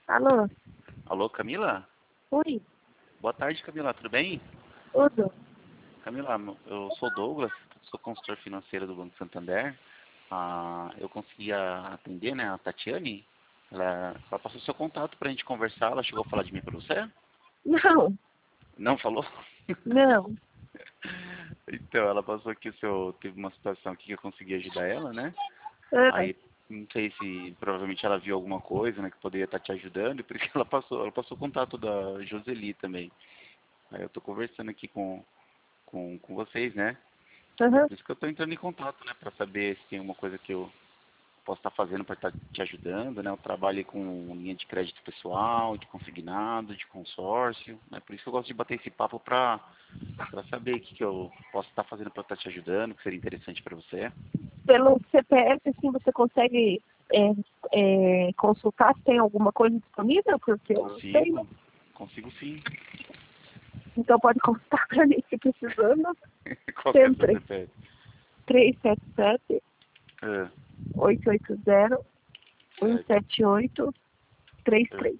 Alô? Alô, Camila? Oi, Boa tarde, Camila. Tudo bem? tudo? Camila, eu sou o Douglas, sou consultor financeiro do Banco Santander. Eu consegui atender, né, a Tatiane. Ela passou seu contato para a gente conversar. Ela chegou a falar de mim para você? Não, Não falou? não. Então, ela passou aqui teve uma situação aqui que eu consegui ajudar ela, né? Ah, Aí, não sei se provavelmente ela viu alguma coisa, né, que poderia estar te ajudando, e por isso que ela passou o contato da Joseli também. Aí eu tô conversando aqui com vocês, né? aham. Por isso que eu estou entrando em contato, né, para saber se tem alguma coisa que eu posso estar fazendo para estar te ajudando, né? Eu trabalho com linha de crédito pessoal, de consignado, de consórcio, né? Por isso que eu gosto de bater esse papo para saber o que eu posso estar fazendo para estar te ajudando, que seria interessante para você. Pelo CPF, assim, você consegue consultar se tem alguma coisa disponível? Porque eu não sei, né? Consigo sim. Então pode consultar para mim se precisando. Qual que é o seu Sempre. CPF? 377 Ah, 880 certo. 178 33.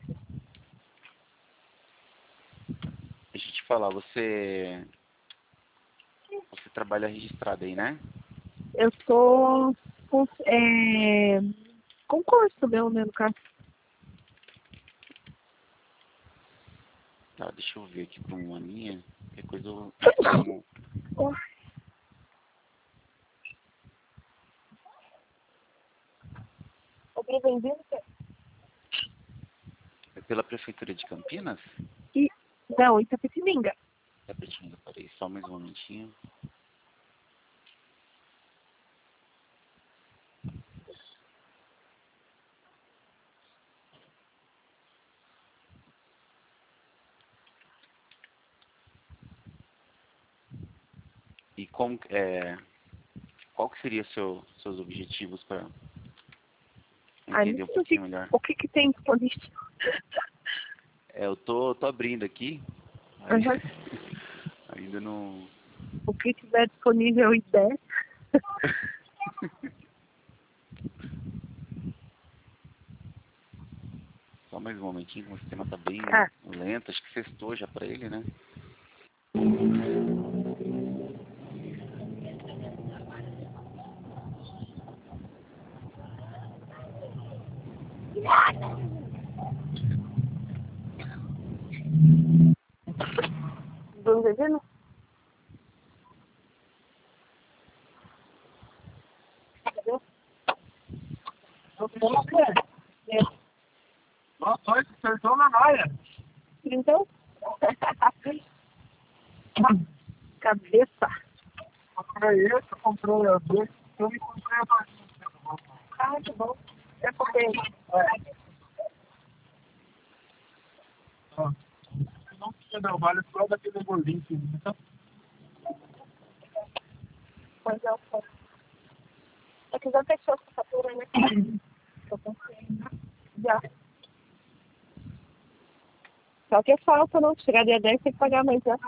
Deixa eu te falar, você trabalha registrado aí, né? Eu tô com concurso meu, né, no caso. Tá, deixa eu ver aqui com uma linha. Qualquer coisa eu informo. Alguém vendendo? É pela Prefeitura de Campinas? E, não, Itapetininga. Tá pertinho, peraí, só mais um momentinho. E qual que seria seus objetivos para Ai, não entender um sei pouquinho melhor? o que tem disponível. Eu tô abrindo aqui, aí Aham. ainda não. O que tiver disponível e der. Só mais um momentinho, que o sistema tá bem Ah, lento, acho que sextou já para ele, né? do devendo? É. Nossa, olha, acertou na malha. Então? Cabeça. Comprei esse, comprei a dois, eu me comprei a dois. Ah, que bom. É porque... Ó, se não tinha dar vale só daquele gordinho que então, Pois é, é que já fechou essa fatura, né? Já. Só que falta, não. Chegar dia 10 tem que pagar mais, né?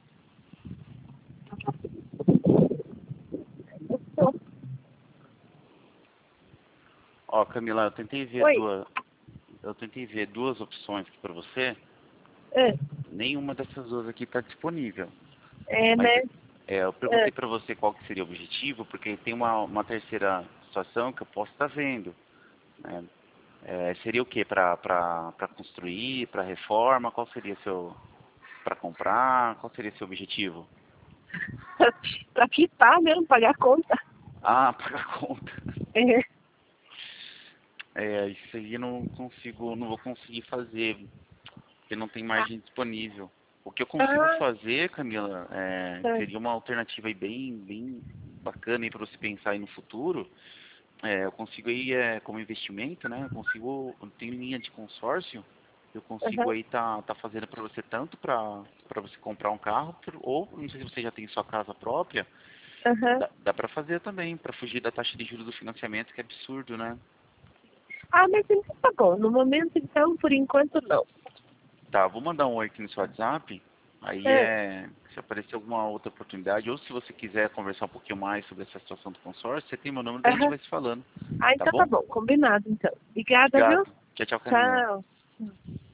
Ó, Camila, Oi. eu tentei ver duas opções aqui para você. É, Nenhuma dessas duas aqui está disponível. Mas né? eu perguntei para você qual que seria o objetivo, porque tem uma terceira situação que eu posso estar vendo, né? Seria o quê? Para construir, para reforma? Qual seria para comprar? Qual seria seu objetivo? Pra quitar mesmo, pagar a conta. Ah, pagar conta. É. Isso aí eu não vou conseguir fazer, porque não tem margem disponível. O que eu consigo Ah, fazer, Camila, é. seria uma alternativa aí bem bacana para você pensar aí no futuro. Eu consigo aí, como investimento, né? Eu tenho linha de consórcio, eu consigo Aham. aí tá fazendo para você tanto para você comprar um carro, ou não sei se você já tem sua casa própria, Aham. dá para fazer também, para fugir da taxa de juros do financiamento, que é absurdo, né? Ah, mas então tá bom. No momento, então, por enquanto, não. Tá, vou mandar um oi aqui no seu WhatsApp. Aí É. se aparecer alguma outra oportunidade, ou se você quiser conversar um pouquinho mais sobre essa situação do consórcio, você tem meu número, daí a gente Aham. vai se falando. Ah, Tá então tá bom? bom. Combinado, então. Obrigada, viu? Obrigado. Tchau, tchau, Camila. Tchau. Hum.